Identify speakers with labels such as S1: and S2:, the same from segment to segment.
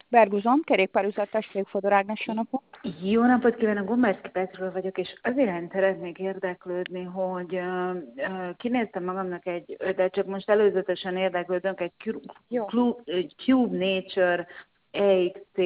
S1: Berguzon, kerékpárüzetes Végfodor Ágnes, jó napot.
S2: Jó napot kívánok, Gombárszki Petről vagyok, és az iránt szeretnék érdeklődni, hogy kinéztem magamnak de csak most előzetesen érdeklődök, egy Cube Nature EXT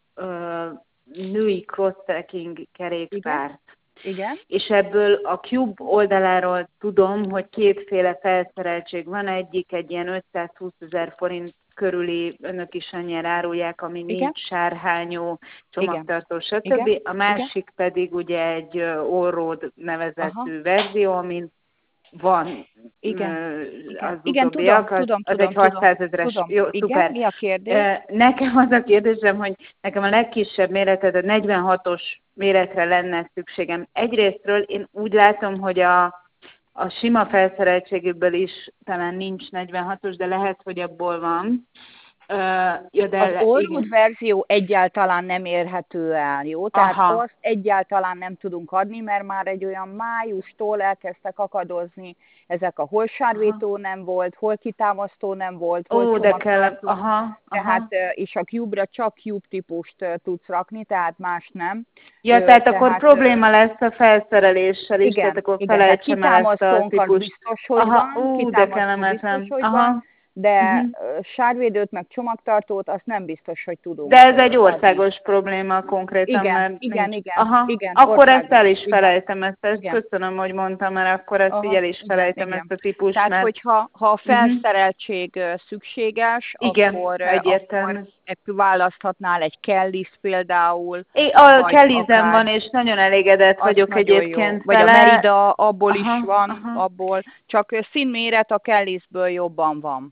S2: női cross-tracking kerékpárt.
S1: Igen.
S2: És ebből a Cube oldaláról tudom, hogy kétféle felszereltség van, egyik egy ilyen 520 000 forint körüli, önök is annyira árulják, ami nincs sárhányó, csomagtartó, stb. A másik pedig ugye egy Allroad nevezetű verzió, amin van az utóbbiak, az egy 600 000-es. Jó, szuper.
S1: Mi a kérdés?
S2: Nekem az a kérdésem, hogy nekem a legkisebb méreted a 46-os méretre lenne szükségem. Egyrésztről én úgy látom, hogy a sima felszereltségükből is talán nincs 46-os, de lehet, hogy abból van.
S1: Az Allroad verzió egyáltalán nem érhető el, jó? Tehát azt egyáltalán nem tudunk adni, mert már egy olyan májustól elkezdtek akadozni ezek a hol sárvétó nem volt, hol kitámasztó nem volt, hol csomagtartó. Tehát, és a Cube-ra csak Cube típust tudsz rakni, tehát más nem.
S2: Ja, tehát akkor probléma lesz a felszereléssel is, tehát akkor felejtsem el ezt a típust.
S1: Az biztos, hogy van,
S2: de kellemetlen.
S1: Biztos, hogy van. De sárvédőt meg csomagtartót azt nem biztos, hogy tudunk.
S2: De ez egy országos probléma konkrétan.
S1: Igen.
S2: Akkor ezt el is felejtem, ezt köszönöm, hogy mondtam, mert akkor ezt így el is felejtem, ezt a típust.
S1: Tehát, hogyha a felszereltség szükséges, akkor választhatnál egy Kellys például.
S2: A Kellysem van, és nagyon elégedett vagyok egyébként
S1: vele. Vagy a Merida, abból is van, abból. Csak színméret a Kellysből jobban van.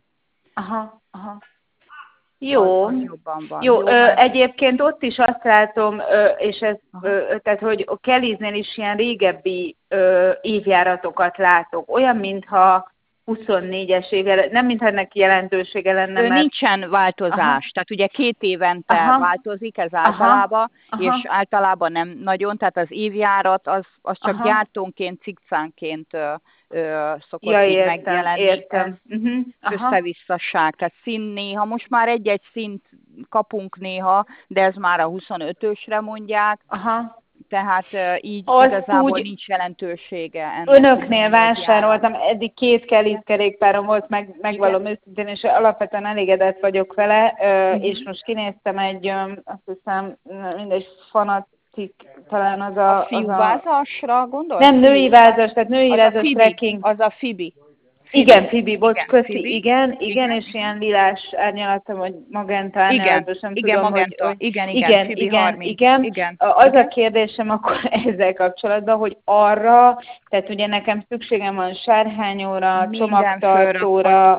S2: Jó. Egyébként ott is azt látom, és ez, tehát, hogy a Kellysnél is ilyen régebbi évjáratokat látok. Olyan, mintha 24-es éve, nem mintha ennek jelentősége lenne. Mert...
S1: Nincsen változás, tehát ugye 2 évente változik ez általában, és általában nem nagyon, tehát az évjárat az csak gyártónként, cikcánként szokott így megjelenni.
S2: Értem.
S1: Összevisszaság, tehát szín néha, most már egy-egy színt kapunk néha, de ez már a 25-ösre mondják. Tehát így igazából nincs jelentősége.
S2: Önöknél vásároltam, eddig 2 Kellys kerékpárom volt, megvallom őszintén, és alapvetően elégedett vagyok vele, és most kinéztem egy, azt hiszem, mindegy fanatik, talán az a
S1: fiúvázasra gondolsz?
S2: Nem, női vázas, tehát női vázas trekking.
S1: Az a Phoebe.
S2: Igen, Phoebe, bocs, köszi, igen, és ilyen lilás árnyalatom, vagy magenta árnyalatos, nem tudom,
S1: magenta.
S2: hogy...
S1: Igen.
S2: Az a kérdésem akkor ezzel kapcsolatban, hogy arra, tehát ugye nekem szükségem van sárhányóra, csomagtartóra,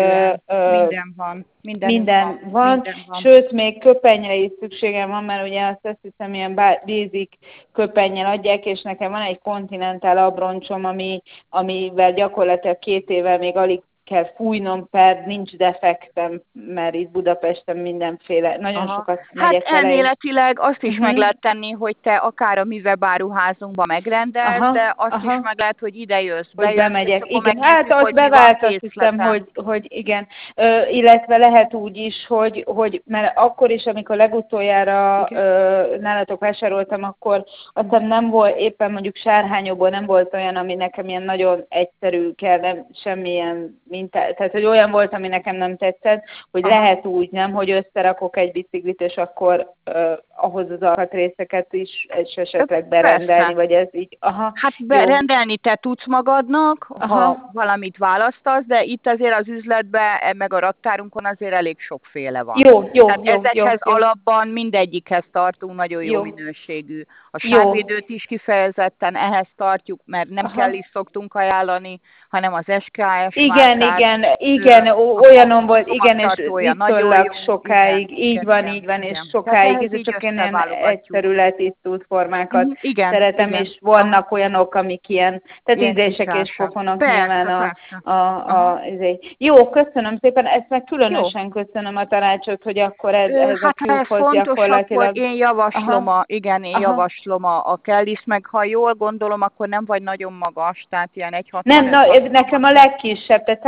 S2: minden van, sőt, még köpennyre is szükségem van, mert ugye azt hiszem, ilyen basic köpennyel adják, és nekem van egy Continental abroncsom, amivel gyakorlatilag 2 éve még alig kell fújnom, nincs defektem, mert itt Budapesten mindenféle, nagyon sokat megyek vele.
S1: Elméletileg azt is meg lehet tenni, hogy te akár a mi webáruházunkba megrendelsz, de azt is meg lehet, hogy ide jössz.
S2: Hogy bemegyek, igen. Hát az bevált, azt hiszem, hogy igen. Illetve lehet úgy is, hogy mert akkor is, amikor legutoljára nálatok vásároltam, akkor azt hiszem nem volt, éppen mondjuk sárhányóból nem volt olyan, ami nekem ilyen nagyon egyszerű kell, nem semmilyen tehát, hogy olyan volt, ami nekem nem tetszett, hogy lehet úgy, nem, hogy összerakok egy biciklit, és akkor ahhoz az alkatrészeket is esetleg berendelni, vagy ez így.
S1: Hát berendelni te tudsz magadnak, ha valamit választasz, de itt azért az üzletben, meg a raktárunkon azért elég sokféle van.
S2: Jó.
S1: Ezekhez alapban mindegyikhez tartunk nagyon jó minőségű. A sárvédőt is kifejezetten ehhez tartjuk, mert nem kell is szoktunk ajánlani, hanem az SKF
S2: Igen, olyanom volt, igen, és viszonylag sokáig, így van, és sokáig, ez csak én ilyen egyszerű letisztult formákat szeretem, és vannak olyanok, amik ilyen, tehát ízések és pofonok nyilván Jó, köszönöm szépen, ezt meg különösen köszönöm a tanácsot, hogy akkor ez a Cube-hoz gyakorlatilag.
S1: Akkor én javaslom a Kellys, meg ha jól gondolom, akkor nem vagy nagyon magas, tehát ilyen 1,65.
S2: Nem, nekem a legkisebb, tehát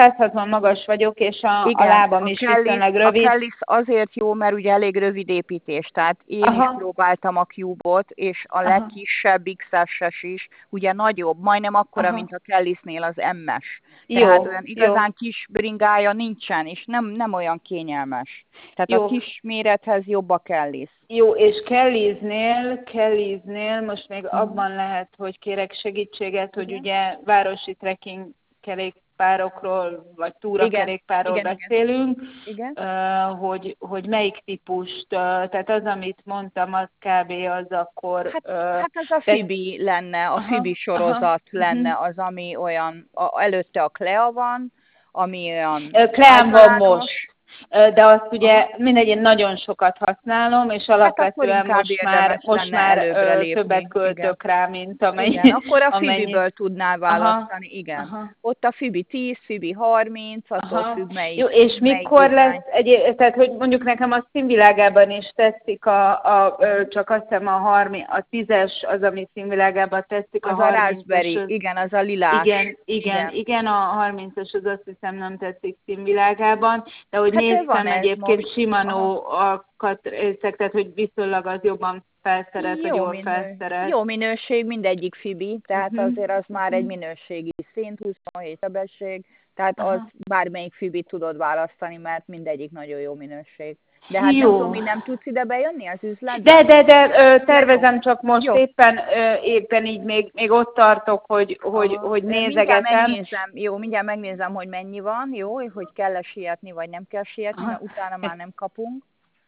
S2: 160 magas vagyok, és a lábam is viszonylag rövid.
S1: A Kellis azért jó, mert ugye elég rövid építés, tehát én is próbáltam a Cube-ot, és a legkisebb XS-es is, ugye nagyobb, majdnem akkora, mint a Kellisnél az MS. Tehát olyan igazán kis bringája nincsen, és nem olyan kényelmes. Tehát a kis mérethez jobb a Kellis.
S2: Jó, és Kellisnél most még abban lehet, hogy kérek segítséget, hogy ugye városi trekking kerékpárokról, vagy túrakerékpárról beszélünk, hogy melyik típust, tehát az, amit mondtam, az kb. Az akkor...
S1: Hát az a Fibi lenne, a Fibi sorozat lenne az, ami olyan, előtte a Clea van, ami olyan...
S2: Clean van most. De azt ugye mindegy, én nagyon sokat használom, és alapvetően most már többet költök rá, mint amennyi.
S1: Igen, akkor a Fibiből tudnál választani, igen. Ott a Fibi 10, Fibi 30, attól függ melyik.
S2: Jó, és mikor lesz, tehát hogy mondjuk nekem a színvilágában is tetszik, csak azt hiszem a 10-es az, ami színvilágában tetszik.
S1: Az a Raspberry, igen, az a lilás.
S2: Igen, a 30-as az azt hiszem nem tetszik színvilágában, de hogy néztem egyébként Shimano alkatrészek, tehát hogy viszonylag az jobban felszerelt, vagy jól felszerelt.
S1: Jó minőség, mindegyik Fibi, tehát azért az már egy minőségi szint, 27 sebesség, tehát az bármelyik Fibit tudod választani, mert mindegyik nagyon jó minőség. De hát nem tudsz ide bejönni az üzletbe?
S2: De tervezem, csak most éppen így még ott tartok, hogy nézegetem.
S1: Mindjárt megnézem, hogy mennyi van, hogy kell-e sietni, vagy nem kell sietni, mert utána már nem kapunk.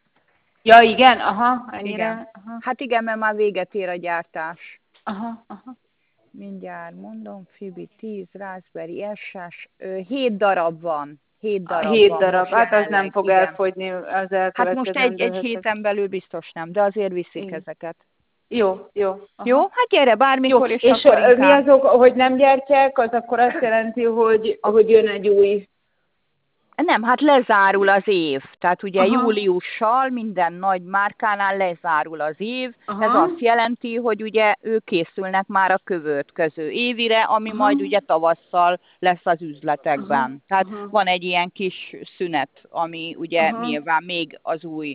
S2: Ja, igen? Ennyire?
S1: Igen. Hát igen, mert már véget ér a gyártás.
S2: Aha.
S1: Mindjárt mondom, Fibi 10, Raspberry SS, 7 darab van. 7 darab.
S2: Hát az nem fog elfogyni az elkövetkező.
S1: Hát most egy héten belül biztos nem, de azért viszik ezeket.
S2: Jó.
S1: Jó, hát gyere bármikor, és
S2: akkor inkább. Mi azok, hogy nem gyártják, az akkor azt jelenti, hogy jön egy új...
S1: Nem, hát lezárul az év. Tehát ugye júliussal minden nagy márkánál lezárul az év. Ez azt jelenti, hogy ugye ők készülnek már a következő évire, ami majd ugye tavasszal lesz az üzletekben. Tehát van egy ilyen kis szünet, ami ugye nyilván még az új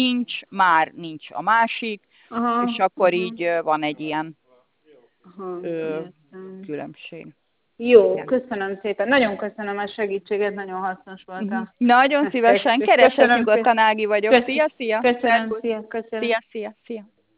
S1: már nincs a másik, és akkor így van egy ilyen különbség.
S2: Jó, köszönöm szépen. Nagyon köszönöm a segítséget, nagyon hasznos voltam.
S1: Nagyon szívesen. Keresek nyugodtan, Ági vagyok. Szia!
S2: Köszönöm, szia!
S1: Szia!